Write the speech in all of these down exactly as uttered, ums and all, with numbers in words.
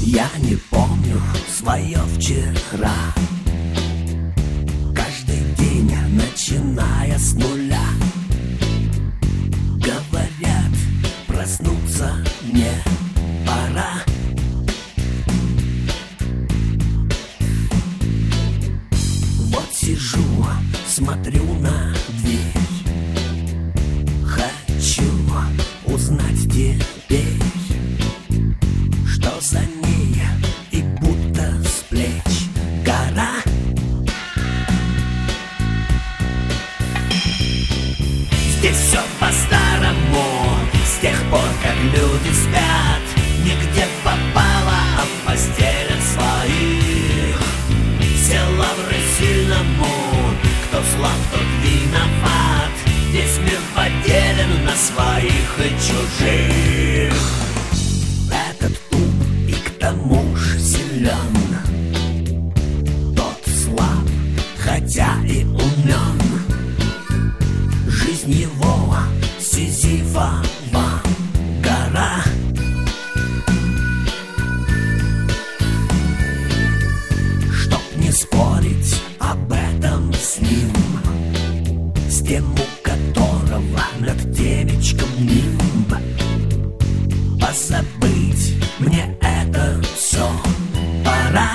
Я не помню свое вчера. Каждый день, начиная с нуля. Говорят, проснуться мне пора. Вот сижу, смотрю на дверь. Хочу узнать теперь, что за ней, и будто с плеч гора. Здесь все по-старому, с тех пор, как люди спят. Нигде попало, а в постелях своих. Все лавры сильному, кто слаб, тот виноват. Весь мир поделен на своих и чужих. Этот ум и к тому же силен, тот слаб, хотя и умен. Жизнь его Сизифова гора. Чтоб не спорить об этом с ним, с тем, у которого над темечком нимб, позабыть мне это все пора.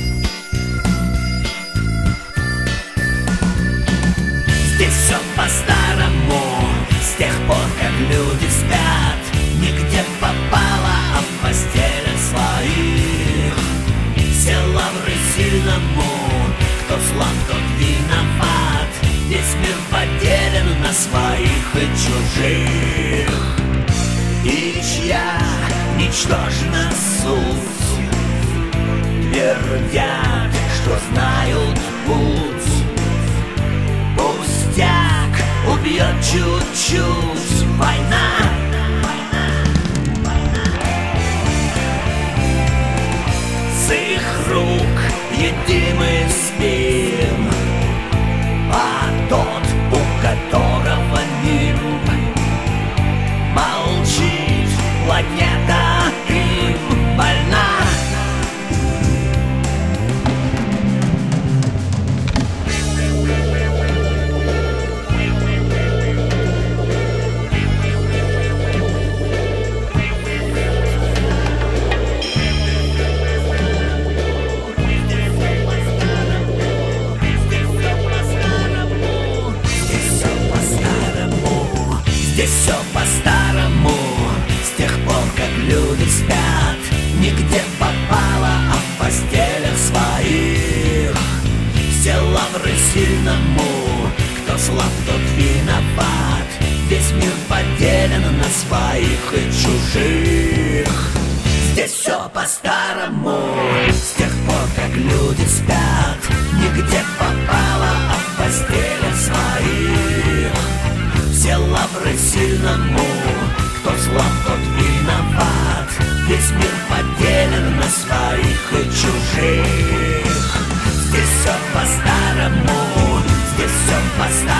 Здесь все по-старому, с тех пор, как люди спят. Нигде попало, а в постелях своих. Все лавры сильному, кто слаб, тот виноват. Весь мир поделен на своих и чужих. И чья ничтожна суть твердят, что знают путь. Пустяк убьет чуть-чуть война. С их рук едим и спим, а тот, у которого нимб, молчит, планета им больна. Здесь все по-старому, с тех пор, как люди спят. Нигде попало, а в постелях своих. Все лавры сильному, кто слаб, тот виноват. Весь мир поделен на своих и чужих. Здесь все по-старому, с тех пор, как люди спят. Нигде попало, а в постелях своих. Все лавры сильному, кто слаб, тот виноват. Весь мир поделен на своих и чужих. Здесь все по-старому, здесь все по-старому.